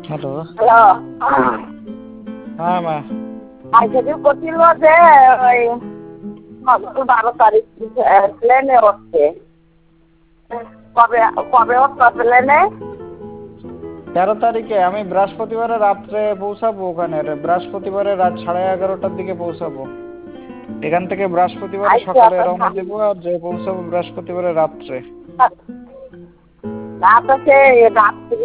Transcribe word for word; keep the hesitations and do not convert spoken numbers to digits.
Hello. Hello. হ্যাঁ মা। আজকে যে করছিল যে ওই বারো তারিখ প্লেনে উঠছে, কবে কবে উঠবে প্লেনে? তেরো তারিখে আমি বৃহস্পতিবারে রাত্রে পৌঁছাবো ওখানে, বৃহস্পতিবারে রাত সাড়ে এগারোটার দিকে পৌঁছাবো এখান থেকে। বৃহস্পতিবারে আচ্ছা সকালে তো রওনা দেবো আর যে পৌঁছাবো বৃহস্পতিবারে রাত্রে। রাত আছে রাত্রি